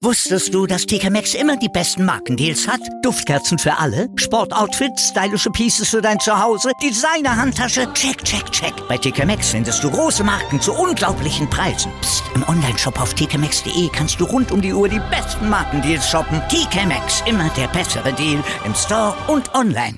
Wusstest du, dass TK Maxx immer die besten Markendeals hat? Duftkerzen für alle, Sportoutfits, stylische Pieces für dein Zuhause, Designer-Handtasche, check, check, check. Bei TK Maxx findest du große Marken zu unglaublichen Preisen. Psst. Im Onlineshop auf tkmaxx.de kannst du rund um die Uhr die besten Markendeals shoppen. TK Maxx, immer der bessere Deal im Store und online.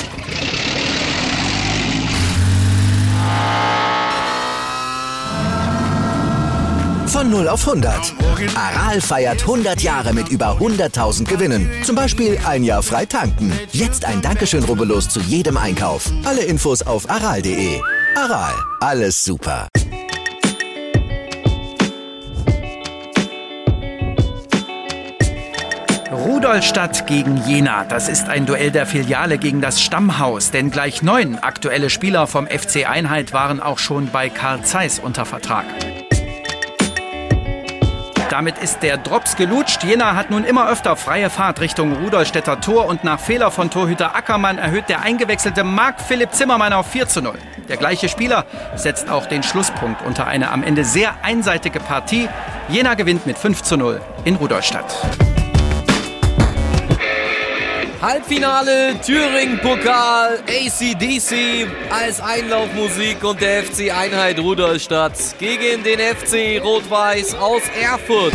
Von 0 auf 100. Aral feiert 100 Jahre mit über 100.000 Gewinnen. Zum Beispiel ein Jahr frei tanken. Jetzt ein Dankeschön, rubbellos zu jedem Einkauf. Alle Infos auf aral.de. Aral, alles super. Rudolstadt gegen Jena. Das ist ein Duell der Filiale gegen das Stammhaus. Denn gleich 9 aktuelle Spieler vom FC Einheit waren auch schon bei Carl Zeiss unter Vertrag. Damit ist der Drops gelutscht. Jena hat nun immer öfter freie Fahrt Richtung Rudolstädter Tor und nach Fehler von Torhüter Ackermann erhöht der eingewechselte Marc-Philipp Zimmermann auf 4:0. Der gleiche Spieler setzt auch den Schlusspunkt unter eine am Ende sehr einseitige Partie. Jena gewinnt mit 5:0 in Rudolstadt. Halbfinale, Thüringen-Pokal, AC/DC als Einlaufmusik und der FC Einheit Rudolstadt gegen den FC Rot-Weiß aus Erfurt.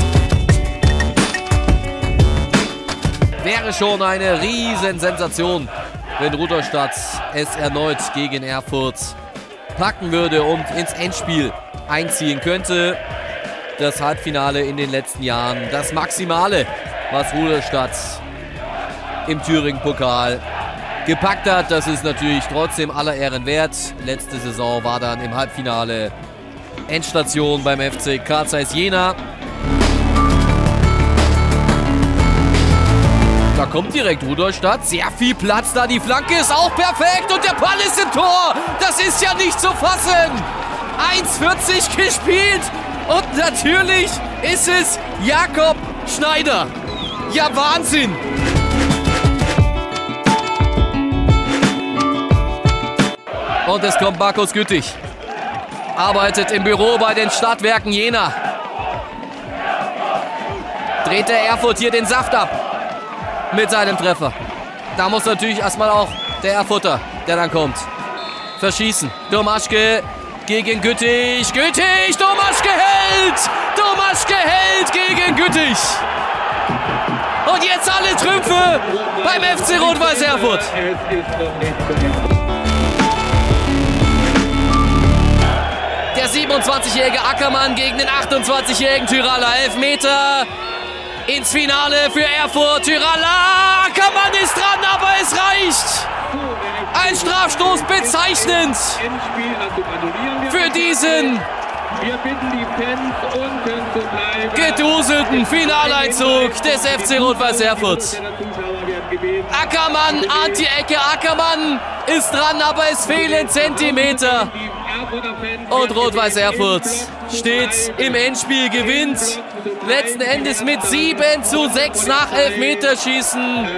Wäre schon eine Riesensensation, wenn Rudolstadt es erneut gegen Erfurt packen würde und ins Endspiel einziehen könnte. Das Halbfinale in den letzten Jahren, das Maximale, was Rudolstadt im Thüringen-Pokal gepackt hat. Das ist natürlich trotzdem aller Ehren wert. Letzte Saison war dann im Halbfinale Endstation beim FC Carl Zeiss Jena. Da kommt direkt Rudolstadt. Sehr viel Platz da. Die Flanke ist auch perfekt und der Ball ist im Tor. Das ist ja nicht zu fassen. 1,40 gespielt und natürlich ist es Jakob Schneider. Ja, Wahnsinn. Und es kommt Markus Güttich. Arbeitet im Büro bei den Stadtwerken Jena. Dreht der Erfurt hier den Saft ab mit seinem Treffer. Da muss natürlich erstmal auch der Erfurter, der dann kommt, verschießen. Domaschke gegen Güttich. Güttich, Domaschke hält! Domaschke hält gegen Güttich. Und jetzt alle Trümpfe beim FC Rot-Weiß Erfurt. Der 27-jährige Ackermann gegen den 28-jährigen Tyraller. Elfmeter ins Finale für Erfurt. Tyraller, Ackermann ist dran, aber es reicht. Ein Strafstoß bezeichnend für diesen geduselten Finaleinzug des FC Rot-Weiß Erfurt. Ackermann ahnt die Ecke, Ackermann ist dran, aber es fehlen Zentimeter. Und Rot-Weiß Erfurt steht im Endspiel, gewinnt letzten Endes mit 7:6 nach Elfmeterschießen.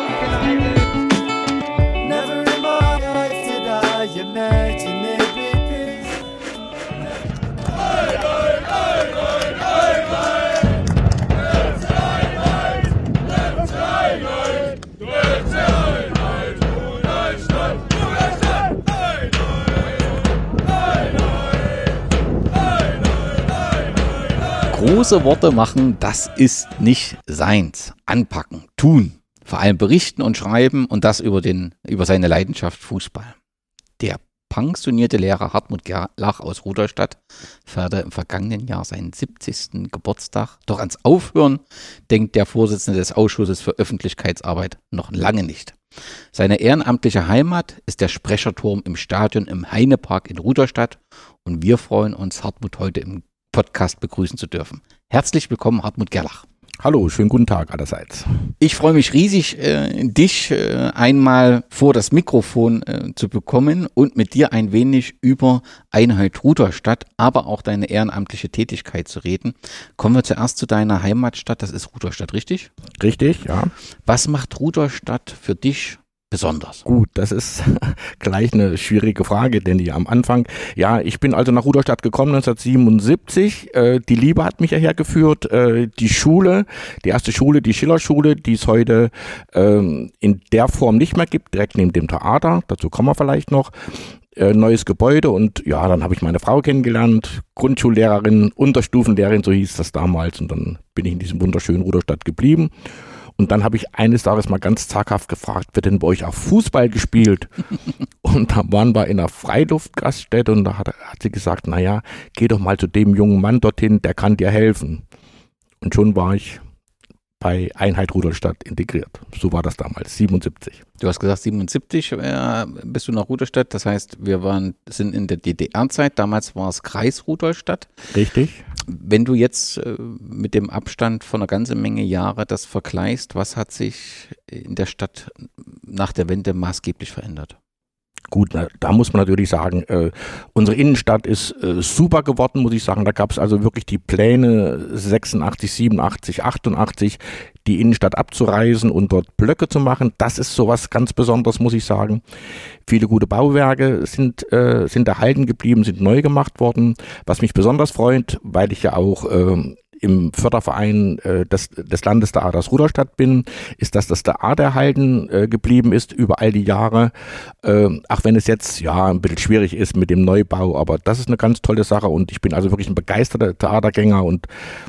Große Worte machen, das ist nicht seins. Anpacken, tun. Vor allem berichten und schreiben und das über seine Leidenschaft Fußball. Der pensionierte Lehrer Hartmut Gerlach aus Rudolstadt feierte im vergangenen Jahr seinen 70. Geburtstag. Doch ans Aufhören denkt der Vorsitzende des Ausschusses für Öffentlichkeitsarbeit noch lange nicht. Seine ehrenamtliche Heimat ist der Sprecherturm im Stadion im Heinepark in Rudolstadt und wir freuen uns, Hartmut heute im Podcast begrüßen zu dürfen. Herzlich willkommen, Hartmut Gerlach. Hallo, schönen guten Tag allerseits. Ich freue mich riesig, dich einmal vor das Mikrofon zu bekommen und mit dir ein wenig über Einheit Rudolstadt, aber auch deine ehrenamtliche Tätigkeit zu reden. Kommen wir zuerst zu deiner Heimatstadt, das ist Rudolstadt, richtig? Richtig, ja. Was macht Rudolstadt für dich besonders? Gut, das ist gleich eine schwierige Frage, denn am Anfang, ja, ich bin also nach Rudolstadt gekommen 1977. Die Liebe hat mich hierher geführt. Die Schule, die erste Schule, die Schillerschule, die es heute in der Form nicht mehr gibt, direkt neben dem Theater, dazu kommen wir vielleicht noch. Neues Gebäude und ja, dann habe ich meine Frau kennengelernt, Grundschullehrerin, Unterstufenlehrerin, so hieß das damals, und dann bin ich in diesem wunderschönen Rudolstadt geblieben. Und dann habe ich eines Tages mal ganz zaghaft gefragt, wird denn bei euch auch Fußball gespielt? Und da waren wir in einer Freiluftgaststätte und da hat sie gesagt, naja, geh doch mal zu dem jungen Mann dorthin, der kann dir helfen. Und schon war ich bei Einheit Rudolstadt integriert. So war das damals, 77. Du hast gesagt, 77 bist du nach Rudolstadt. Das heißt, sind in der DDR-Zeit. Damals war es Kreis Rudolstadt. Richtig. Wenn du jetzt mit dem Abstand von einer ganzen Menge Jahre das vergleichst, was hat sich in der Stadt nach der Wende maßgeblich verändert? Gut, da muss man natürlich sagen, unsere Innenstadt ist super geworden, muss ich sagen. Da gab es also wirklich die Pläne 86, 87, 88, die Innenstadt abzureißen und dort Blöcke zu machen. Das ist sowas ganz Besonderes, muss ich sagen. Viele gute Bauwerke sind erhalten geblieben, sind neu gemacht worden. Was mich besonders freut, weil ich ja auch im Förderverein des Landestheaters Rudolstadt bin, ist, dass das Theater erhalten geblieben ist über all die Jahre. Auch wenn es jetzt ja ein bisschen schwierig ist mit dem Neubau, aber das ist eine ganz tolle Sache und ich bin also wirklich ein begeisterter Theatergänger und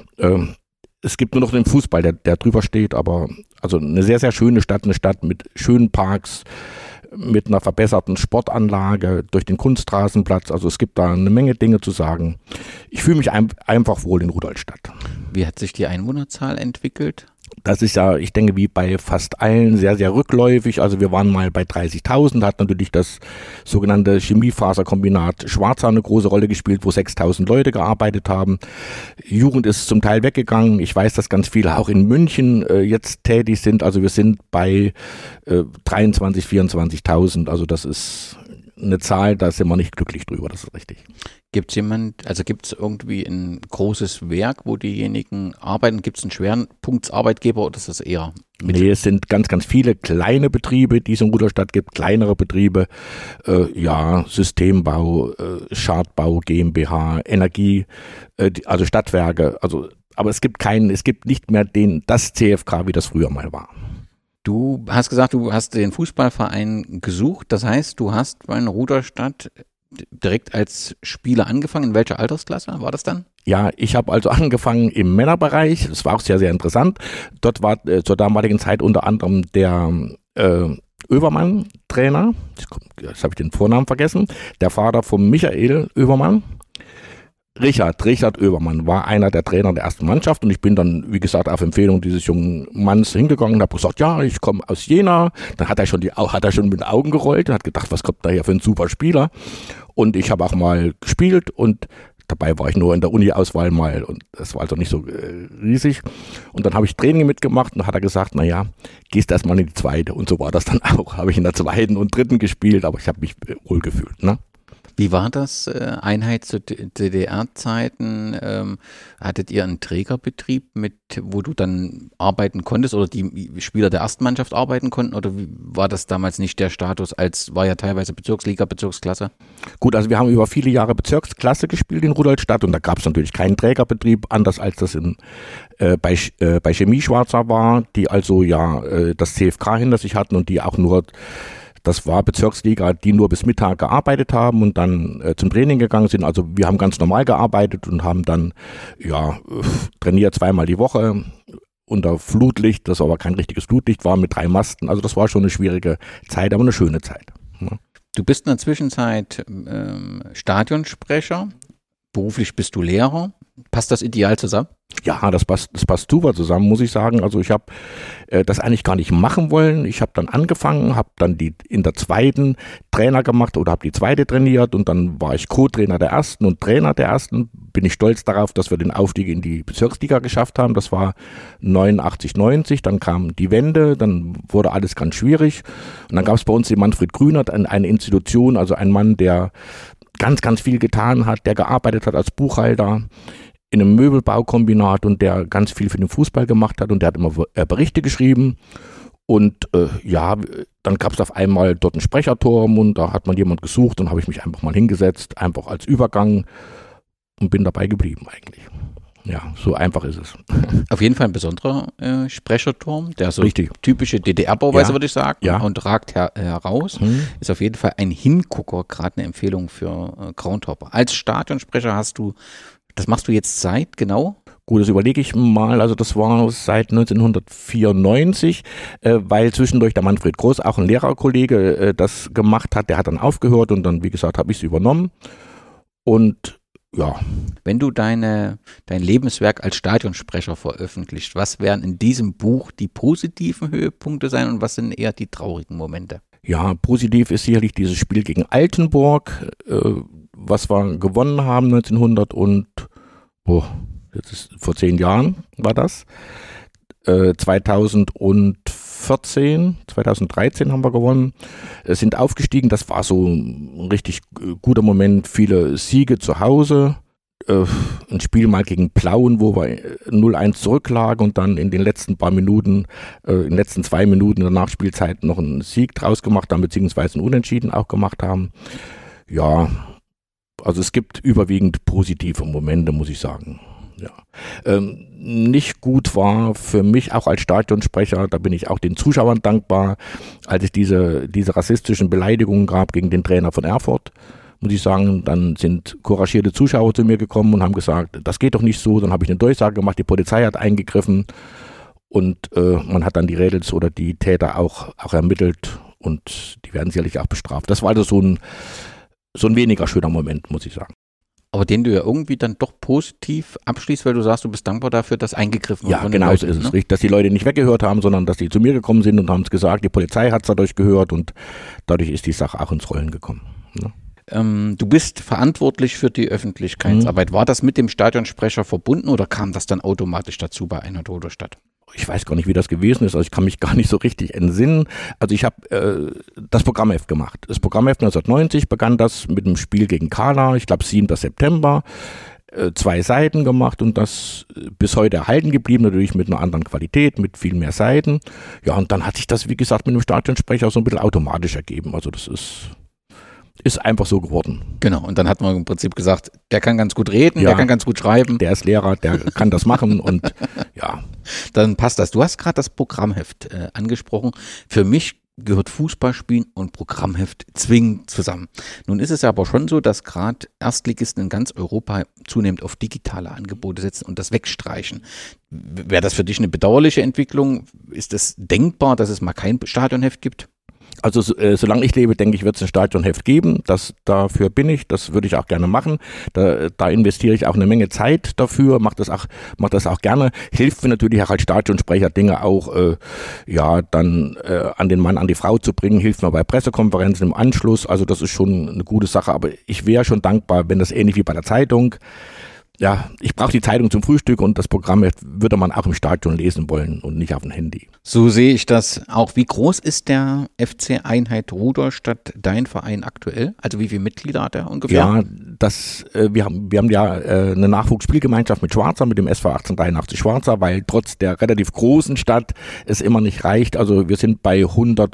es gibt nur noch den Fußball, der drüber steht, aber also eine sehr, sehr schöne Stadt, eine Stadt mit schönen Parks, mit einer verbesserten Sportanlage, durch den Kunstrasenplatz. Also es gibt da eine Menge Dinge zu sagen. Ich fühle mich einfach wohl in Rudolstadt. Wie hat sich die Einwohnerzahl entwickelt? Das ist ja, ich denke, wie bei fast allen sehr, sehr rückläufig. Also wir waren mal bei 30.000, hat natürlich das sogenannte Chemiefaserkombinat Schwarzau eine große Rolle gespielt, wo 6.000 Leute gearbeitet haben. Jugend ist zum Teil weggegangen. Ich weiß, dass ganz viele auch in München jetzt tätig sind. Also wir sind bei 23.000, 24.000. Also das ist eine Zahl, da sind wir nicht glücklich drüber, das ist richtig. Gibt es irgendwie ein großes Werk, wo diejenigen arbeiten? Gibt es einen Schwerpunktsarbeitgeber oder ist das eher mittel? Nee, es sind ganz, ganz viele kleine Betriebe, die es in Rudolstadt gibt, kleinere Betriebe, Systembau, Schadbau, GmbH, Energie, also Stadtwerke, aber es gibt nicht mehr das CFK, wie das früher mal war. Du hast gesagt, du hast den Fußballverein gesucht, das heißt, du hast bei Rudolstadt direkt als Spieler angefangen. In welcher Altersklasse war das dann? Ja, ich habe also angefangen im Männerbereich. Das war auch sehr, sehr interessant. Dort war zur damaligen Zeit unter anderem der Oevermann Trainer. Jetzt habe ich den Vornamen vergessen. Der Vater von Michael Oevermann. Richard Oevermann war einer der Trainer der ersten Mannschaft und ich bin dann, wie gesagt, auf Empfehlung dieses jungen Manns hingegangen und habe gesagt, ja, ich komme aus Jena. Dann hat er schon mit den Augen gerollt und hat gedacht, was kommt da hier für ein super Spieler. Und ich habe auch mal gespielt und dabei war ich nur in der Uni-Auswahl mal und das war also nicht so riesig. Und dann habe ich Training mitgemacht und hat er gesagt, naja, gehst erstmal in die zweite. Und so war das dann auch. Habe ich in der zweiten und dritten gespielt, aber ich habe mich wohl gefühlt, ne? Wie war das? Einheit zu DDR-Zeiten? Hattet ihr einen Trägerbetrieb, wo du dann arbeiten konntest oder die Spieler der ersten Mannschaft arbeiten konnten? Oder wie war das damals nicht der Status, war ja teilweise Bezirksliga, Bezirksklasse? Gut, also wir haben über viele Jahre Bezirksklasse gespielt in Rudolstadt und da gab es natürlich keinen Trägerbetrieb, anders als das bei Chemie Schwarzau war, die also das CFK hinter sich hatten und die auch nur... Das war Bezirksliga, die nur bis Mittag gearbeitet haben und dann zum Training gegangen sind. Also wir haben ganz normal gearbeitet und haben dann trainiert zweimal die Woche unter Flutlicht, das aber kein richtiges Flutlicht war, mit 3 Masten. Also das war schon eine schwierige Zeit, aber eine schöne Zeit. Ja. Du bist in der Zwischenzeit Stadionsprecher, beruflich bist du Lehrer. Passt das ideal zusammen? Ja, das passt super zusammen, muss ich sagen. Also ich habe das eigentlich gar nicht machen wollen. Ich habe dann angefangen, habe dann in der zweiten Trainer gemacht oder habe die zweite trainiert und dann war ich Co-Trainer der ersten und Trainer der ersten. Bin ich stolz darauf, dass wir den Aufstieg in die Bezirksliga geschafft haben. Das war 89, 90. Dann kam die Wende, dann wurde alles ganz schwierig. Und dann gab es bei uns den Manfred Grünert, eine Institution, also ein Mann, der ganz, ganz viel getan hat, der gearbeitet hat als Buchhalter in einem Möbelbaukombinat und der ganz viel für den Fußball gemacht hat und der hat immer Berichte geschrieben Und dann gab es auf einmal dort einen Sprecherturm und da hat man jemand gesucht und habe ich mich einfach mal hingesetzt, einfach als Übergang und bin dabei geblieben eigentlich. Ja, so einfach ist es. Auf jeden Fall ein besonderer Sprecherturm, der so Richtig. typische DDR-Bauweise, würde ich sagen, Ja. und ragt heraus. Ist auf jeden Fall ein Hingucker, gerade eine Empfehlung für Groundhopper. Als Stadionsprecher das machst du jetzt seit genau? Gut, das überlege ich mal. Also das war seit 1994, weil zwischendurch der Manfred Groß, auch ein Lehrerkollege, das gemacht hat. Der hat dann aufgehört und dann, wie gesagt, habe ich es übernommen. Und ja. Wenn du dein Lebenswerk als Stadionsprecher veröffentlicht, was werden in diesem Buch die positiven Höhepunkte sein und was sind eher die traurigen Momente? Ja, positiv ist sicherlich dieses Spiel gegen Altenburg, was wir gewonnen haben 1900 und jetzt ist vor 10 Jahren war das. 2013 haben wir gewonnen, sind aufgestiegen. Das war so ein richtig guter Moment. Viele Siege zu Hause. Ein Spiel mal gegen Plauen, wo wir 0-1 zurücklagen und dann in den letzten paar Minuten, in den letzten 2 Minuten in der Nachspielzeit noch einen Sieg draus gemacht haben, beziehungsweise einen Unentschieden auch gemacht haben. Ja, also es gibt überwiegend positive Momente, muss ich sagen. Ja. Nicht gut war für mich auch als Stadionsprecher, da bin ich auch den Zuschauern dankbar, als es diese rassistischen Beleidigungen gab gegen den Trainer von Erfurt, muss ich sagen, dann sind couragierte Zuschauer zu mir gekommen und haben gesagt, das geht doch nicht so, dann habe ich eine Durchsage gemacht, die Polizei hat eingegriffen und man hat dann die Rädels oder die Täter auch ermittelt und die werden sicherlich auch bestraft. Das war also so ein weniger schöner Moment, muss ich sagen. Aber den du ja irgendwie dann doch positiv abschließt, weil du sagst, du bist dankbar dafür, dass eingegriffen wurde. Ja, genau so ist es. Richtig, dass die Leute nicht weggehört haben, sondern dass die zu mir gekommen sind und haben es gesagt, die Polizei hat es dadurch gehört und dadurch ist die Sache auch ins Rollen gekommen. Ne? Du bist verantwortlich für die Öffentlichkeitsarbeit. War das mit dem Stadionsprecher verbunden oder kam das dann automatisch dazu bei Einheit Rudolstadt? Ich weiß gar nicht, wie das gewesen ist, also ich kann mich gar nicht so richtig entsinnen. Also ich habe das Programmheft gemacht. Das Programmheft 1990 begann das mit einem Spiel gegen Kala, ich glaube 7. September, 2 Seiten gemacht und das bis heute erhalten geblieben, natürlich mit einer anderen Qualität, mit viel mehr Seiten. Ja, und dann hat sich das, wie gesagt, mit dem Stadionsprecher so ein bisschen automatisch ergeben. Also das ist einfach so geworden. Genau, und dann hat man im Prinzip gesagt, der kann ganz gut reden, der kann ganz gut schreiben. Der ist Lehrer, der kann das machen und ja. Dann passt das. Du hast gerade das Programmheft angesprochen. Für mich gehört Fußballspielen und Programmheft zwingend zusammen. Nun ist es ja aber schon so, dass gerade Erstligisten in ganz Europa zunehmend auf digitale Angebote setzen und das wegstreichen. Wäre das für dich eine bedauerliche Entwicklung? Ist es denkbar, dass es mal kein Stadionheft gibt? Also solange ich lebe, denke ich, wird es ein Stadionheft geben. Dafür bin ich, das würde ich auch gerne machen. Da investiere ich auch eine Menge Zeit dafür, mache das auch gerne. Hilft mir natürlich auch als Stadionsprecher, Dinge auch dann an den Mann, an die Frau zu bringen, hilft mir bei Pressekonferenzen im Anschluss. Also das ist schon eine gute Sache, aber ich wäre schon dankbar, wenn das ähnlich wie bei der Zeitung. Ja, ich brauche die Zeitung zum Frühstück und das Programm würde man auch im Stadion lesen wollen und nicht auf dem Handy. So sehe ich das auch. Wie groß ist der FC Einheit Rudolstadt, dein Verein aktuell? Also wie viele Mitglieder hat er ungefähr? Ja, wir haben ja eine Nachwuchsspielgemeinschaft mit Schwarza, mit dem SV 1883 Schwarza, weil trotz der relativ großen Stadt es immer nicht reicht. Also wir sind bei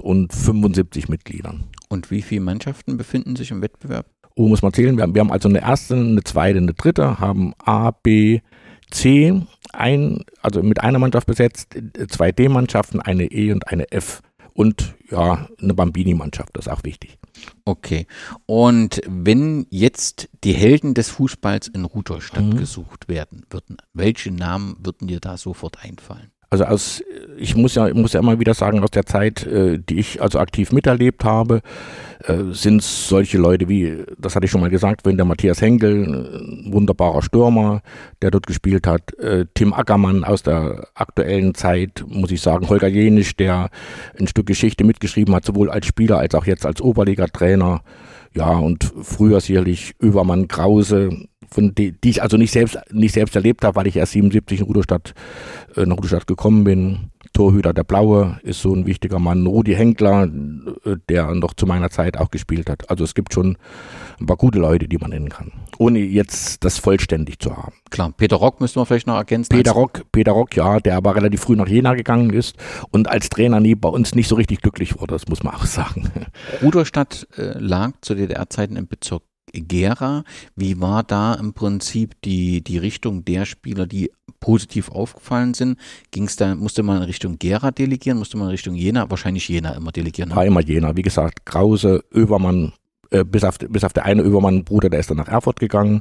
175 Mitgliedern. Und wie viele Mannschaften befinden sich im Wettbewerb? Muss man zählen. Wir haben also eine erste, eine zweite, eine dritte, haben A, B, C, also mit einer Mannschaft besetzt, 2 D-Mannschaften, eine E und eine F und ja, eine Bambini-Mannschaft, das ist auch wichtig. Okay. Und wenn jetzt die Helden des Fußballs in Rudolstadt gesucht werden würden, welche Namen würden dir da sofort einfallen? Also ich muss ja immer wieder sagen, aus der Zeit, die ich also aktiv miterlebt habe, sind solche Leute wie, das hatte ich schon mal gesagt, wenn der Matthias Henkel, ein wunderbarer Stürmer, der dort gespielt hat, Tim Ackermann aus der aktuellen Zeit, muss ich sagen, Holger Jenisch, der ein Stück Geschichte mitgeschrieben hat, sowohl als Spieler als auch jetzt als Oberliga-Trainer, ja, und früher sicherlich Övermann, Krause, von die ich also nicht selbst erlebt habe, weil ich erst 77 nach Rudolstadt gekommen bin. Torhüter, der Blaue, ist so ein wichtiger Mann. Rudi Henkler, der noch zu meiner Zeit auch gespielt hat. Also es gibt schon ein paar gute Leute, die man nennen kann, ohne jetzt das vollständig zu haben. Klar, Peter Rock müssen wir vielleicht noch ergänzen. Peter Rock, ja, der aber relativ früh nach Jena gegangen ist und als Trainer nie bei uns nicht so richtig glücklich wurde, das muss man auch sagen. Rudolstadt lag zu DDR-Zeiten im Bezirk Gera. Wie war da im Prinzip die Richtung der Spieler, die positiv aufgefallen sind? Musste man in Richtung Gera delegieren, musste man in Richtung Jena? Wahrscheinlich Jena immer delegieren. War immer Jena, wie gesagt, Krause, Oevermann, bis auf der eine Oevermann-Bruder, der ist dann nach Erfurt gegangen.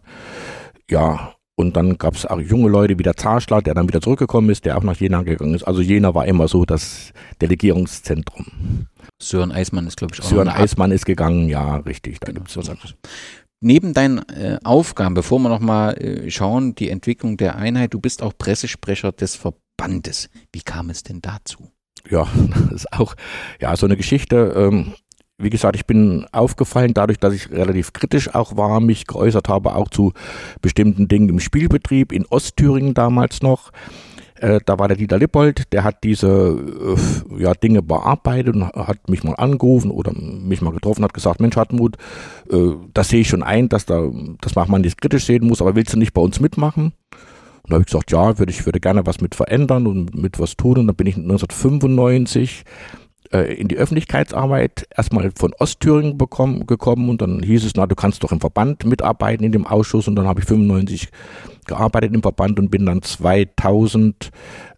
Ja, und dann gab es auch junge Leute wie der Zarschler, der dann wieder zurückgekommen ist, der auch nach Jena gegangen ist. Also Jena war immer so das Delegierungszentrum. Sören Eismann ist, glaube ich, auch. Sören Eismann ist gegangen, ja, richtig. Da gibt's was. Neben deinen Aufgaben, bevor wir nochmal schauen, die Entwicklung der Einheit, du bist auch Pressesprecher des Verbandes. Wie kam es denn dazu? Ja, das ist auch so eine Geschichte. Wie gesagt, ich bin aufgefallen dadurch, dass ich relativ kritisch auch war, mich geäußert habe, auch zu bestimmten Dingen im Spielbetrieb in Ostthüringen damals noch. Da war der Dieter Lippold, der hat diese Dinge bearbeitet und hat mich mal angerufen oder mich mal getroffen, hat gesagt, Mensch Hartmut, das sehe ich schon ein, dass man nicht kritisch sehen muss, aber willst du nicht bei uns mitmachen? Und da habe ich gesagt, ja, ich würde gerne was mit verändern und mit was tun. Und dann bin ich 1995 in die Öffentlichkeitsarbeit erstmal von Ostthüringen gekommen und dann hieß es, du kannst doch im Verband mitarbeiten in dem Ausschuss und dann habe ich 95 gearbeitet im Verband und bin dann 2000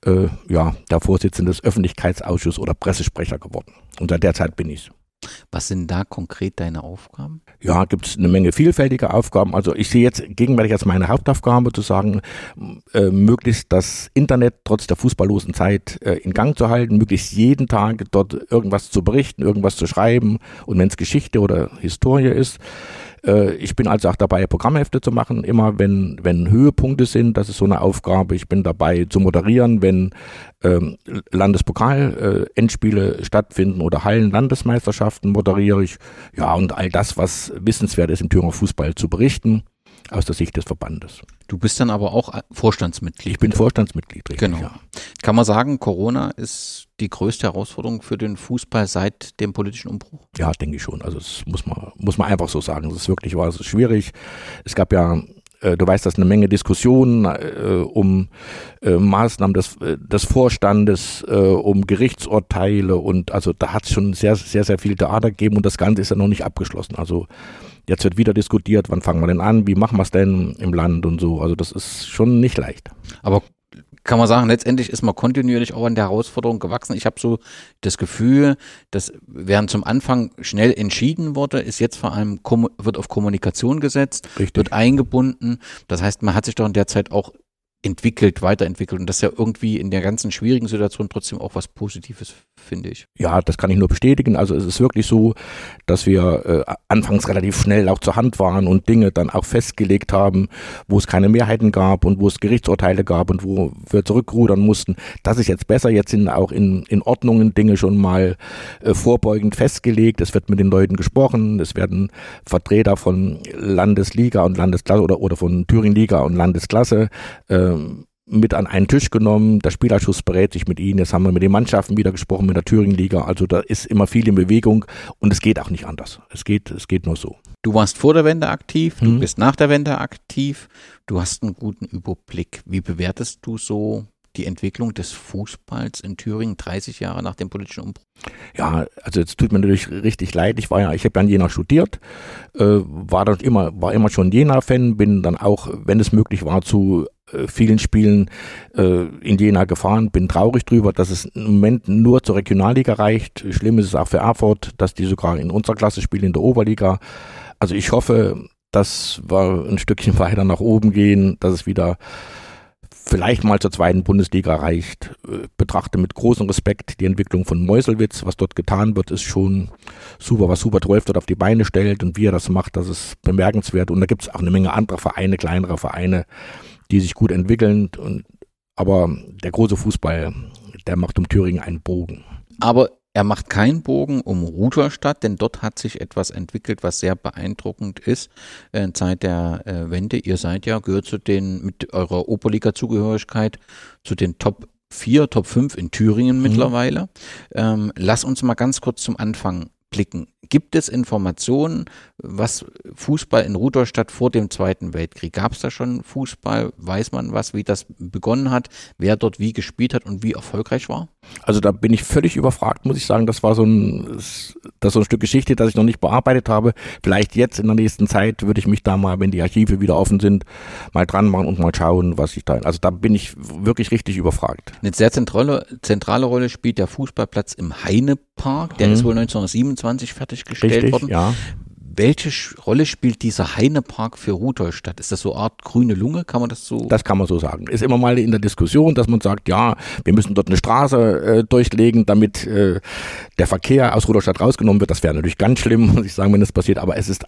der Vorsitzende des Öffentlichkeitsausschusses oder Pressesprecher geworden und seit der Zeit bin ich. Was sind da konkret deine Aufgaben? Ja, gibt es eine Menge vielfältige Aufgaben. Also ich sehe jetzt gegenwärtig als meine Hauptaufgabe zu sagen, möglichst das Internet trotz der fußballlosen Zeit in Gang zu halten, möglichst jeden Tag dort irgendwas zu berichten, irgendwas zu schreiben und wenn es Geschichte oder Historie ist. Ich bin also auch dabei, Programmhefte zu machen, immer wenn Höhepunkte sind, das ist so eine Aufgabe. Ich bin dabei zu moderieren, wenn Landespokal-Endspiele stattfinden oder Hallen-Landesmeisterschaften moderiere ich. Ja, und all das, was wissenswert ist im Thüringer Fußball zu berichten, aus der Sicht des Verbandes. Du bist dann aber auch Vorstandsmitglied. Ich bin Vorstandsmitglied, richtig. Genau. Ja. Kann man sagen, Corona ist die größte Herausforderung für den Fußball seit dem politischen Umbruch? Ja, denke ich schon. Also das muss man einfach so sagen. Es ist wirklich es ist schwierig. Es gab ja, du weißt, dass eine Menge Diskussionen um Maßnahmen des Vorstandes, um Gerichtsurteile und also da hat es schon sehr, sehr, sehr viel Theater gegeben und das Ganze ist ja noch nicht abgeschlossen. Also jetzt wird wieder diskutiert, wann fangen wir denn an, wie machen wir es denn im Land und so. Also das ist schon nicht leicht. Aber kann man sagen, letztendlich ist man kontinuierlich auch an der Herausforderung gewachsen. Ich habe so das Gefühl, dass während zum Anfang schnell entschieden wurde, ist jetzt vor allem wird auf Kommunikation gesetzt, Richtig. Wird eingebunden. Das heißt, man hat sich doch in der Zeit auch weiterentwickelt und das ist ja irgendwie in der ganzen schwierigen Situation trotzdem auch was Positives, finde ich. Ja, das kann ich nur bestätigen. Also es ist wirklich so, dass wir anfangs relativ schnell auch zur Hand waren und Dinge dann auch festgelegt haben, wo es keine Mehrheiten gab und wo es Gerichtsurteile gab und wo wir zurückrudern mussten. Das ist jetzt besser. Jetzt sind auch in Ordnungen Dinge schon mal vorbeugend festgelegt. Es wird mit den Leuten gesprochen. Es werden Vertreter von Landesliga und Landesklasse oder von Thüringen-Liga und Landesklasse mit an einen Tisch genommen, der Spielausschuss berät sich mit ihnen, jetzt haben wir mit den Mannschaften wieder gesprochen, mit der Thüringen-Liga, also da ist immer viel in Bewegung und es geht auch nicht anders, es geht nur so. Du warst vor der Wende aktiv, du bist nach der Wende aktiv, du hast einen guten Überblick. Wie bewertest du so die Entwicklung des Fußballs in Thüringen 30 Jahre nach dem politischen Umbruch? Ja, also jetzt tut mir natürlich richtig leid. Ich habe ja in Jena studiert, war immer schon Jena-Fan, bin dann auch, wenn es möglich war, zu vielen Spielen in Jena gefahren, bin traurig drüber, dass es im Moment nur zur Regionalliga reicht. Schlimm ist es auch für Erfurt, dass die sogar in unserer Klasse spielen, in der Oberliga. Also ich hoffe, dass wir ein Stückchen weiter nach oben gehen, dass es wieder vielleicht mal zur zweiten Bundesliga reicht. Betrachte mit großem Respekt die Entwicklung von Meuselwitz. Was dort getan wird, ist schon super, was Hubert Wolf dort auf die Beine stellt und wie er das macht, das ist bemerkenswert. Und da gibt es auch eine Menge anderer Vereine, kleinere Vereine, die sich gut entwickeln. Aber der große Fußball, der macht um Thüringen einen Bogen. Aber er macht keinen Bogen um Rudolstadt, denn dort hat sich etwas entwickelt, was sehr beeindruckend ist. Seit der Wende, ihr seid ja, gehört mit eurer Oberliga-Zugehörigkeit zu den Top 4, Top 5 in Thüringen mittlerweile. Lass uns mal ganz kurz zum Anfang blicken. Gibt es Informationen, was Fußball in Rudolstadt vor dem Zweiten Weltkrieg? Gab es da schon Fußball? Weiß man was, wie das begonnen hat, wer dort wie gespielt hat und wie erfolgreich war? Also da bin ich völlig überfragt, muss ich sagen. Das war so ein Stück Geschichte, das ich noch nicht bearbeitet habe. Vielleicht jetzt in der nächsten Zeit würde ich mich da mal, wenn die Archive wieder offen sind, mal dran machen und mal schauen, was ich da... Also da bin ich wirklich richtig überfragt. Eine sehr zentrale Rolle spielt der Fußballplatz im Heinepark. Der ist wohl 1927 fertiggestellt worden. Ja. Welche Rolle spielt dieser Heinepark für Rudolstadt? Ist das so eine Art grüne Lunge? Kann man das so? Das kann man so sagen. Ist immer mal in der Diskussion, dass man sagt, ja, wir müssen dort eine Straße durchlegen, damit der Verkehr aus Rudolstadt rausgenommen wird. Das wäre natürlich ganz schlimm, muss ich sagen, wenn das passiert. Aber es ist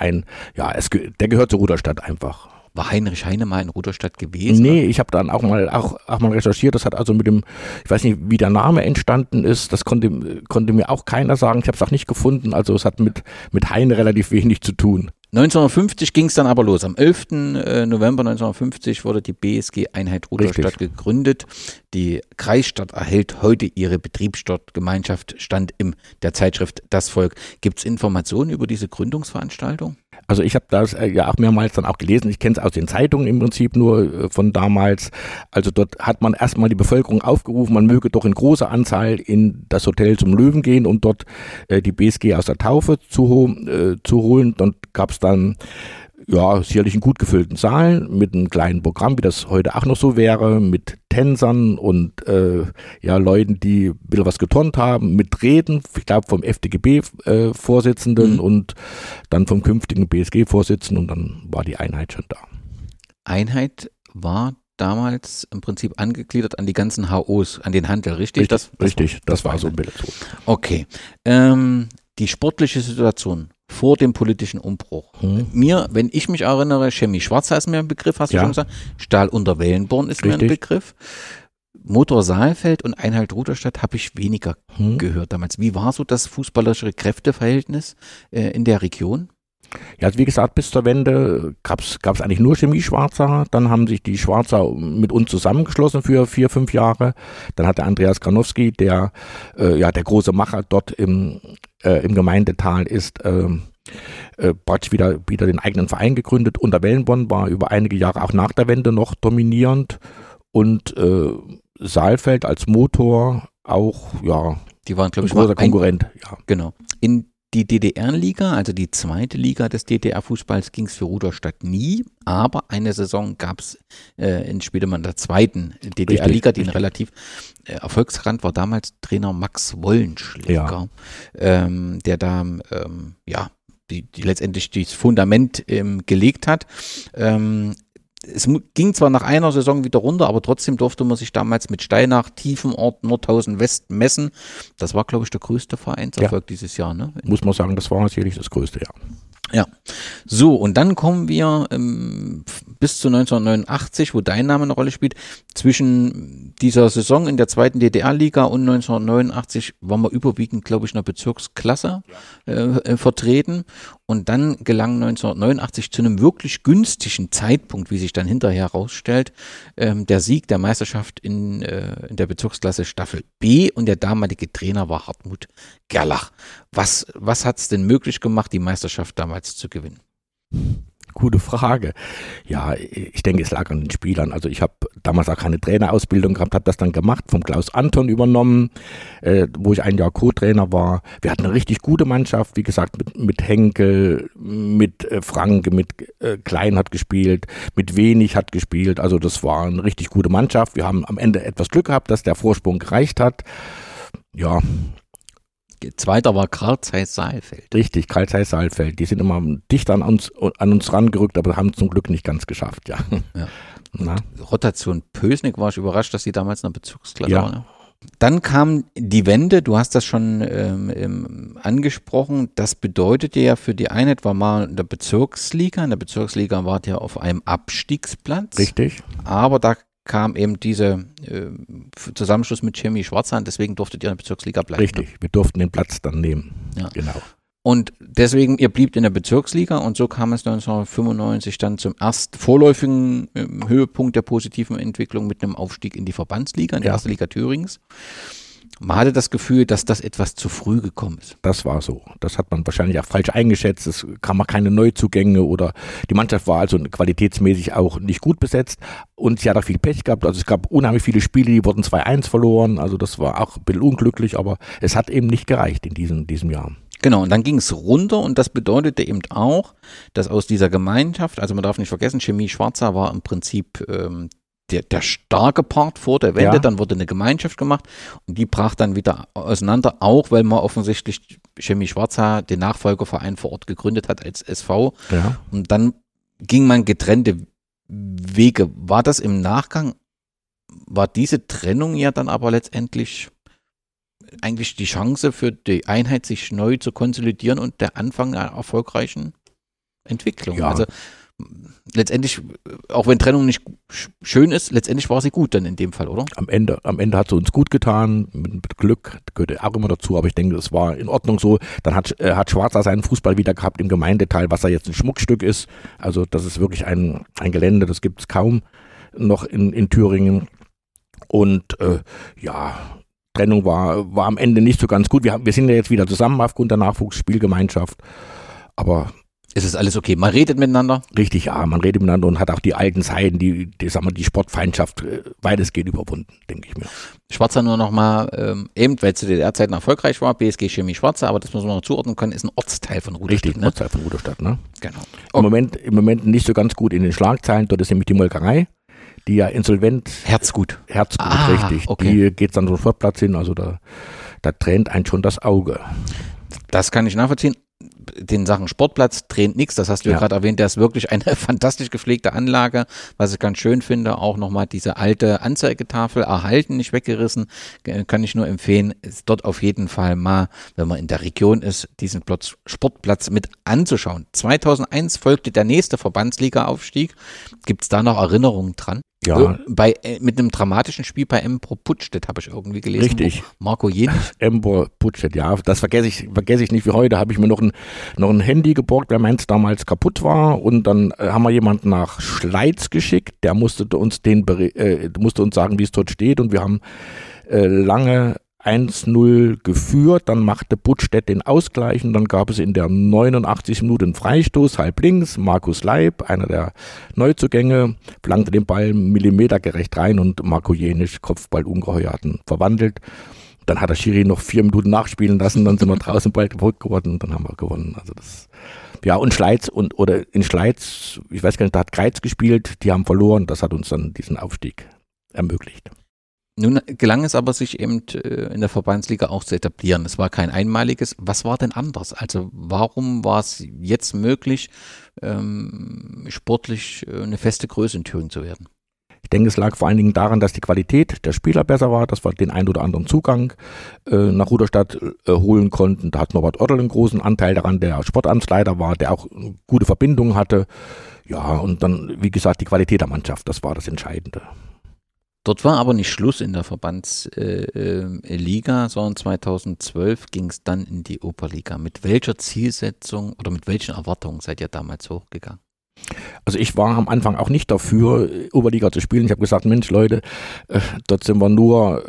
der gehört zu Rudolstadt einfach. War Heinrich Heine mal in Rudolstadt gewesen? Nee, ich habe dann auch mal recherchiert. Das hat also mit dem, ich weiß nicht, wie der Name entstanden ist. Das konnte mir auch keiner sagen. Ich habe es auch nicht gefunden. Also es hat mit Heine relativ wenig zu tun. 1950 ging es dann aber los. Am 11. November 1950 wurde die BSG Einheit Rudolstadt gegründet. Die Kreisstadt erhält heute ihre Betriebsstadt-Gemeinschaft, stand in der Zeitschrift Das Volk. Gibt es Informationen über diese Gründungsveranstaltung? Also ich habe das ja auch mehrmals dann auch gelesen. Ich kenne es aus den Zeitungen im Prinzip nur von damals. Also dort hat man erstmal die Bevölkerung aufgerufen, man möge doch in großer Anzahl in das Hotel zum Löwen gehen und dort die BSG aus der Taufe zu holen. Dann gab es dann sicherlich einen gut gefüllten Saal mit einem kleinen Programm, wie das heute auch noch so wäre, mit Tänzern und Leuten, die ein bisschen was geturnt haben, mit Reden, ich glaube vom FDGB-Vorsitzenden und dann vom künftigen BSG-Vorsitzenden, und dann war die Einheit schon da. Einheit war damals im Prinzip angegliedert an die ganzen HOs, an den Handel, richtig? Das war so ein Bild so. Okay. Die sportliche Situation vor dem politischen Umbruch. Wenn ich mich erinnere, Chemie Schwarzer ist mir ein Begriff, hast du schon gesagt. Stahl unter Wellenborn ist mir ein Begriff. Motor Saalfeld und Einheit Rudolstadt habe ich weniger gehört damals. Wie war so das fußballerische Kräfteverhältnis in der Region? Ja, also wie gesagt, bis zur Wende gab's eigentlich nur Chemie Schwarzer. Dann haben sich die Schwarzer mit uns zusammengeschlossen für 4-5 Jahre. Dann hat der Andreas Granowski, der große Macher dort im Gemeindetal ist, praktisch wieder den eigenen Verein gegründet. Unter Wellenborn war über einige Jahre auch nach der Wende noch dominierend, und Saalfeld als Motor auch, die waren, glaube ich, ein großer Konkurrent. Genau. In die DDR-Liga, also die zweite Liga des DDR-Fußballs, ging es für Rudolstadt nie, aber eine Saison gab es später mal in der zweiten DDR-Liga, die ein relativ erfolgsrand war, damals Trainer Max Wollenschläger, der da die letztendlich das Fundament gelegt hat. Es ging zwar nach einer Saison wieder runter, aber trotzdem durfte man sich damals mit Steinach, Tiefenort, Nordhausen West messen. Das war, glaube ich, der größte Vereinserfolg dieses Jahr. Ne? Muss man sagen, das war sicherlich das größte, ja. Ja, so, und dann kommen wir bis zu 1989, wo dein Name eine Rolle spielt. Zwischen dieser Saison in der zweiten DDR-Liga und 1989 waren wir überwiegend, glaube ich, in der Bezirksklasse vertreten. Und dann gelang 1989 zu einem wirklich günstigen Zeitpunkt, wie sich dann hinterher herausstellt, der Sieg der Meisterschaft in der Bezirksklasse Staffel B, und der damalige Trainer war Hartmut Gerlach. Was hat es denn möglich gemacht, die Meisterschaft damals zu gewinnen? Gute Frage. Ja, ich denke, es lag an den Spielern. Also ich habe damals auch keine Trainerausbildung gehabt, habe das dann gemacht, vom Klaus Anton übernommen, wo ich ein Jahr Co-Trainer war. Wir hatten eine richtig gute Mannschaft, wie gesagt, mit Henkel, mit Franke, mit Klein hat gespielt, mit Wenig hat gespielt. Also das war eine richtig gute Mannschaft. Wir haben am Ende etwas Glück gehabt, dass der Vorsprung gereicht hat. Ja. Zweiter war Karl Zeiss Saalfeld. Richtig, Karl Zeiss Saalfeld. Die sind immer dicht an uns rangerückt, aber haben zum Glück nicht ganz geschafft, ja. Rotation Pösneck, war ich überrascht, dass die damals in der Bezirksklasse waren. Ne? Dann kam die Wende, du hast das schon angesprochen. Das bedeutete ja für die Einheit, war mal in der Bezirksliga. In der Bezirksliga wart ihr auf einem Abstiegsplatz. Richtig. Aber da kam eben dieser Zusammenschluss mit Chemie Schwarzhand, deswegen durftet ihr in der Bezirksliga bleiben. Richtig, wir durften den Platz dann nehmen. Ja. Genau. Und deswegen, ihr bliebt in der Bezirksliga und so kam es 1995 dann zum ersten vorläufigen Höhepunkt der positiven Entwicklung mit einem Aufstieg in die Verbandsliga, in die erste Liga Thürings. Man hatte das Gefühl, dass das etwas zu früh gekommen ist. Das war so. Das hat man wahrscheinlich auch falsch eingeschätzt. Es kamen keine Neuzugänge oder die Mannschaft war also qualitätsmäßig auch nicht gut besetzt und sie hat auch viel Pech gehabt. Also es gab unheimlich viele Spiele, die wurden 2-1 verloren. Also das war auch ein bisschen unglücklich, aber es hat eben nicht gereicht in diesem Jahr. Genau, und dann ging es runter und das bedeutete eben auch, dass aus dieser Gemeinschaft, also man darf nicht vergessen, Chemie Schwarza war im Prinzip der starke Part vor der Wende, dann wurde eine Gemeinschaft gemacht und die brach dann wieder auseinander, auch weil man offensichtlich Chemie Schwarza den Nachfolgeverein vor Ort gegründet hat als SV und dann ging man getrennte Wege. War das im Nachgang, war diese Trennung ja dann aber letztendlich eigentlich die Chance für die Einheit, sich neu zu konsolidieren und der Anfang einer erfolgreichen Entwicklung. Ja. Also letztendlich, auch wenn Trennung nicht schön ist, letztendlich war sie gut dann in dem Fall, oder? Am Ende hat sie uns gut getan, mit Glück, gehört auch immer dazu, aber ich denke, es war in Ordnung so. Dann hat Schwarza seinen Fußball wieder gehabt im Gemeindeteil, was ja jetzt ein Schmuckstück ist. Also das ist wirklich ein Gelände, das gibt es kaum noch in Thüringen. Und Trennung war am Ende nicht so ganz gut. Wir sind ja jetzt wieder zusammen aufgrund der Nachwuchsspielgemeinschaft, aber es ist alles okay. Man redet miteinander? Richtig, ja, man redet miteinander und hat auch die alten Zeiten, die Sportfeindschaft weitestgehend überwunden, denke ich mir. Schwarza nur nochmal, eben, weil es zu DDR-Zeiten erfolgreich war, BSG Chemie Schwarza, aber das muss man noch zuordnen können, ist ein Ortsteil von Rudolstadt. Richtig, ein Ortsteil von Rudolstadt, ne? Genau. Im Moment nicht so ganz gut in den Schlagzeilen, dort ist nämlich die Molkerei, die ja insolvent. Herzgut, richtig. Okay. Die geht dann so einen Fortplatz hin, also da tränt einen schon das Auge. Das kann ich nachvollziehen. Den Sachen Sportplatz tränt nichts, das hast du ja gerade erwähnt, der ist wirklich eine fantastisch gepflegte Anlage, was ich ganz schön finde, auch nochmal diese alte Anzeigetafel erhalten, nicht weggerissen, kann ich nur empfehlen, ist dort auf jeden Fall mal, wenn man in der Region ist, diesen Sportplatz mit anzuschauen. 2001 folgte der nächste Verbandsliga-Aufstieg, gibt es da noch Erinnerungen dran? Ja. Mit einem dramatischen Spiel bei Embro Puttstedt habe ich irgendwie gelesen. Richtig. Marco Jenisch. Embro Puttstedt, ja. Das vergesse ich nicht wie heute. Habe ich mir noch ein Handy geborgt, weil meins damals kaputt war. Und dann haben wir jemanden nach Schleiz geschickt. Der musste uns sagen, wie es dort steht. Und wir haben lange 1-0 geführt, dann machte Puttstedt den Ausgleich und dann gab es in der 89. Minute einen Freistoß, halb links, Markus Leib, einer der Neuzugänge, flankte den Ball millimetergerecht rein und Marco Jenisch, Kopfball ungeheuer, hatten verwandelt. Dann hat der Schiri noch 4 Minuten nachspielen lassen, dann sind wir draußen bald verrückt geworden und dann haben wir gewonnen. Also das, ja, und Schleiz in Schleiz, ich weiß gar nicht, da hat Greiz gespielt, die haben verloren, das hat uns dann diesen Aufstieg ermöglicht. Nun gelang es aber, sich eben in der Verbandsliga auch zu etablieren. Es war kein einmaliges. Was war denn anders? Also warum war es jetzt möglich, sportlich eine feste Größe in Thüringen zu werden? Ich denke, es lag vor allen Dingen daran, dass die Qualität der Spieler besser war, dass wir den einen oder anderen Zugang nach Rudolstadt holen konnten. Da hat Norbert Otterl einen großen Anteil daran, der Sportamtsleiter war, der auch gute Verbindungen hatte. Ja, und dann, wie gesagt, die Qualität der Mannschaft, das war das Entscheidende. Dort war aber nicht Schluss in der Verbandsliga, sondern 2012 ging es dann in die Oberliga. Mit welcher Zielsetzung oder mit welchen Erwartungen seid ihr damals hochgegangen? Also ich war am Anfang auch nicht dafür, Oberliga zu spielen. Ich habe gesagt, Mensch Leute, dort sind wir nur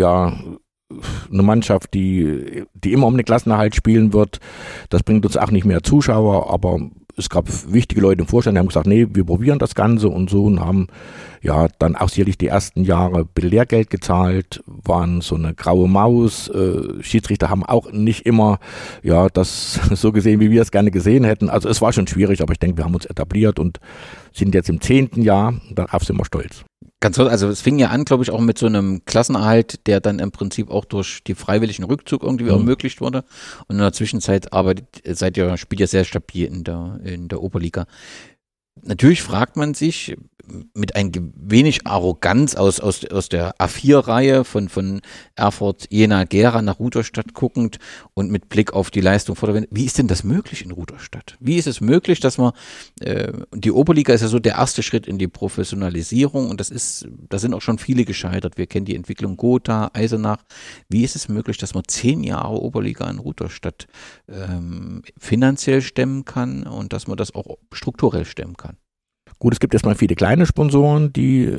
eine Mannschaft, die immer um den Klassenerhalt spielen wird. Das bringt uns auch nicht mehr Zuschauer, aber es gab wichtige Leute im Vorstand, die haben gesagt, nee, wir probieren das Ganze und so und haben ja dann auch sicherlich die ersten Jahre Lehrgeld gezahlt, waren so eine graue Maus. Schiedsrichter haben auch nicht immer das so gesehen, wie wir es gerne gesehen hätten. Also es war schon schwierig, aber ich denke, wir haben uns etabliert und sind jetzt im 10. Jahr, darauf sind wir stolz. Ganz toll, also es fing ja an, glaube ich, auch mit so einem Klassenerhalt, der dann im Prinzip auch durch die freiwilligen Rückzug irgendwie ermöglicht wurde. Und in der Zwischenzeit spielt ihr sehr stabil in der Oberliga. Natürlich fragt man sich mit ein wenig Arroganz aus der A4-Reihe von Erfurt, Jena, Gera nach Rudolstadt guckend und mit Blick auf die Leistung vor der Wende, wie ist denn das möglich in Rudolstadt? Wie ist es möglich, dass man, die Oberliga ist ja so der erste Schritt in die Professionalisierung und da sind auch schon viele gescheitert. Wir kennen die Entwicklung Gotha, Eisenach. Wie ist es möglich, dass man 10 Jahre Oberliga in Rudolstadt finanziell stemmen kann und dass man das auch strukturell stemmen kann? Gut, es gibt erstmal viele kleine Sponsoren, die,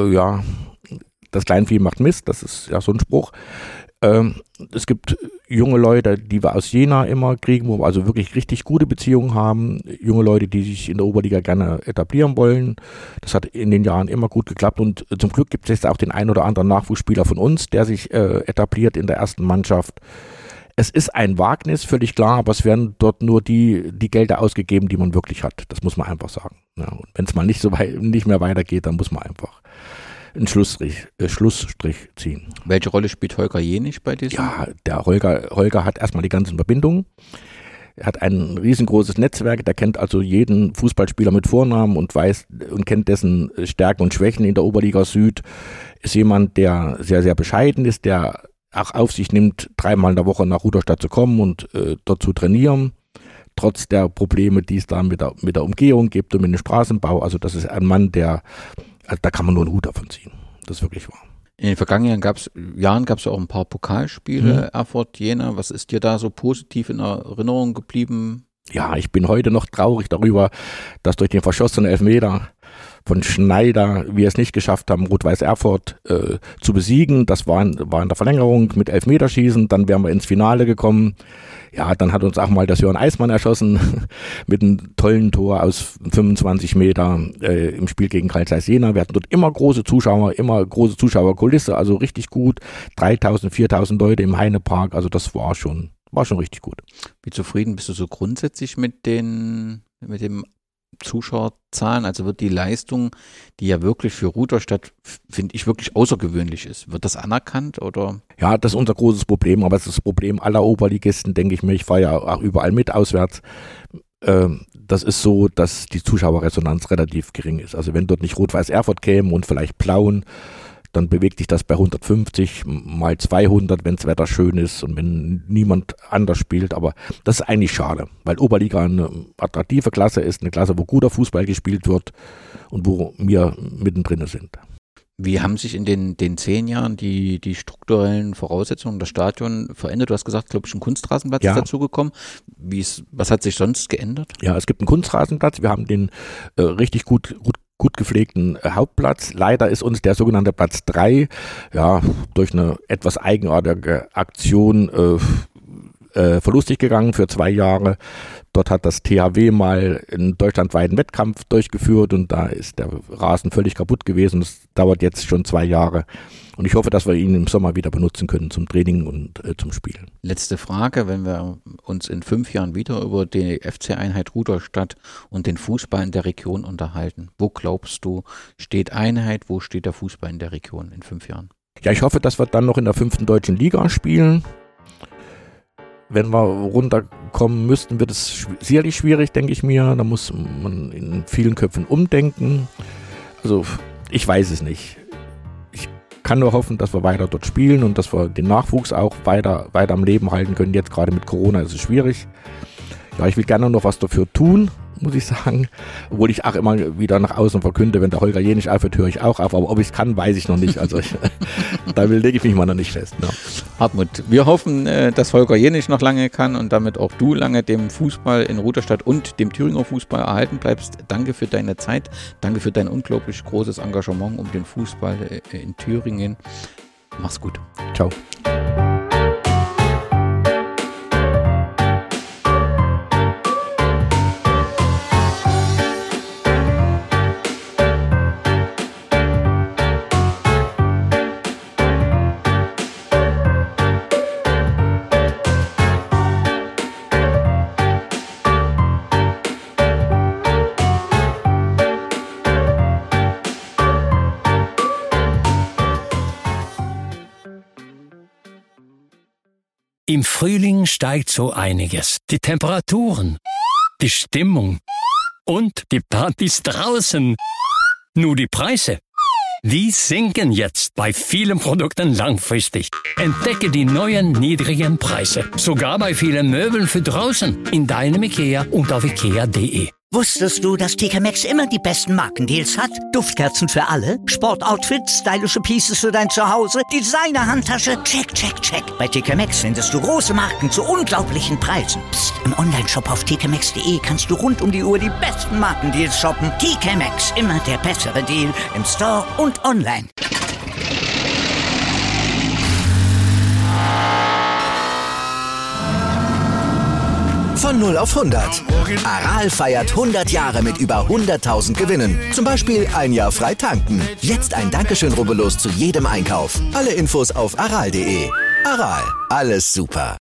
das Kleinvieh macht Mist, das ist ja so ein Spruch. Es gibt junge Leute, die wir aus Jena immer kriegen, wo wir also wirklich richtig gute Beziehungen haben. Junge Leute, die sich in der Oberliga gerne etablieren wollen. Das hat in den Jahren immer gut geklappt und zum Glück gibt es jetzt auch den einen oder anderen Nachwuchsspieler von uns, der sich etabliert in der ersten Mannschaft. Es ist ein Wagnis, völlig klar, aber es werden dort nur die Gelder ausgegeben, die man wirklich hat. Das muss man einfach sagen. Ja, und wenn es mal nicht mehr weitergeht, dann muss man einfach einen Schlussstrich ziehen. Welche Rolle spielt Holger Jenisch bei diesem? Ja, der Holger hat erstmal die ganzen Verbindungen. Er hat ein riesengroßes Netzwerk, der kennt also jeden Fußballspieler mit Vornamen und weiß und kennt dessen Stärken und Schwächen in der Oberliga Süd. Ist jemand, der sehr, sehr bescheiden ist, der auch auf sich nimmt, 3-mal in der Woche nach Rudolstadt zu kommen und dort zu trainieren, trotz der Probleme, die es da mit der Umgehung gibt und mit dem Straßenbau. Also das ist ein Mann, da kann man nur einen Hut davon ziehen. Das ist wirklich wahr. In den vergangenen Jahren gab es ja auch ein paar Pokalspiele, Erfurt, Jena. Was ist dir da so positiv in Erinnerung geblieben? Ja, ich bin heute noch traurig darüber, dass durch den verschossenen Elfmeter von Schneider wir es nicht geschafft haben, Rot-Weiß Erfurt zu besiegen. Das war in der Verlängerung mit Elfmeterschießen. Dann wären wir ins Finale gekommen. Ja, dann hat uns auch mal der Jörn Eismann erschossen mit einem tollen Tor aus 25 Meter im Spiel gegen Carl Zeiss Jena. Wir hatten dort immer große Zuschauerkulisse, also richtig gut. 3.000, 4.000 Leute im Heinepark, also das war schon richtig gut. Wie zufrieden bist du so grundsätzlich mit dem Zuschauerzahlen? Also wird die Leistung, die ja wirklich für Rudolstadt, finde ich, wirklich außergewöhnlich ist, wird das anerkannt oder? Ja, das ist unser großes Problem, aber es ist das Problem aller Oberligisten, denke ich mir. Ich fahre ja auch überall mit auswärts. Das ist so, dass die Zuschauerresonanz relativ gering ist. Also wenn dort nicht Rot-Weiß Erfurt käme und vielleicht Plauen, dann bewegt sich das bei 150 mal 200, wenn das Wetter schön ist und wenn niemand anders spielt. Aber das ist eigentlich schade, weil Oberliga eine attraktive Klasse ist, eine Klasse, wo guter Fußball gespielt wird und wo wir mittendrin sind. Wie haben sich in den 10 Jahren die strukturellen Voraussetzungen des Stadions verändert? Du hast gesagt, glaube ich, ein Kunstrasenplatz ist dazugekommen. Was hat sich sonst geändert? Ja, es gibt einen Kunstrasenplatz. Wir haben den richtig gut gepflegten Hauptplatz. Leider ist uns der sogenannte Platz 3 durch eine etwas eigenartige Aktion verlustig gegangen für 2 Jahre. Dort hat das THW mal einen deutschlandweiten Wettkampf durchgeführt und da ist der Rasen völlig kaputt gewesen. Das dauert jetzt schon 2 Jahre. Und ich hoffe, dass wir ihn im Sommer wieder benutzen können zum Training und zum Spielen. Letzte Frage, wenn wir uns in 5 Jahren wieder über die FC-Einheit Rudolstadt und den Fußball in der Region unterhalten. Wo glaubst du, steht Einheit, wo steht der Fußball in der Region in 5 Jahren? Ja, ich hoffe, dass wir dann noch in der 5. deutschen Liga spielen. Wenn wir runterkommen müssten, wird es sicherlich schwierig, denke ich mir. Da muss man in vielen Köpfen umdenken. Also ich weiß es nicht. Ich kann nur hoffen, dass wir weiter dort spielen und dass wir den Nachwuchs auch weiter am Leben halten können. Jetzt gerade mit Corona ist es schwierig. Ja, ich will gerne noch was dafür tun, muss ich sagen. Obwohl ich auch immer wieder nach außen verkünde, wenn der Holger Jenisch aufhört, höre ich auch auf. Aber ob ich es kann, weiß ich noch nicht. Also da lege ich mich mal noch nicht fest. Ja. Hartmut, wir hoffen, dass Holger Jenisch noch lange kann und damit auch du lange dem Fußball in Rudolstadt und dem Thüringer Fußball erhalten bleibst. Danke für deine Zeit. Danke für dein unglaublich großes Engagement um den Fußball in Thüringen. Mach's gut. Ciao. Im Frühling steigt so einiges. Die Temperaturen, die Stimmung, Und die Partys draußen. Nur die Preise, die sinken jetzt bei vielen Produkten langfristig. Entdecke die neuen niedrigen Preise. Sogar bei vielen Möbeln für draußen. In deinem IKEA und auf ikea.de. Wusstest du, dass TK Maxx immer die besten Markendeals hat? Duftkerzen für alle, Sportoutfits, stylische Pieces für dein Zuhause, Designer-Handtasche, check, check, check. Bei TK Maxx findest du große Marken zu unglaublichen Preisen. Psst. Im Onlineshop auf tkmaxx.de kannst du rund um die Uhr die besten Markendeals shoppen. TK Maxx, immer der bessere Deal im Store und online. Von 0 auf 100. Aral feiert 100 Jahre mit über 100.000 Gewinnen. Zum Beispiel ein Jahr frei tanken. Jetzt ein Dankeschön, rubbellos zu jedem Einkauf. Alle Infos auf aral.de. Aral, alles super.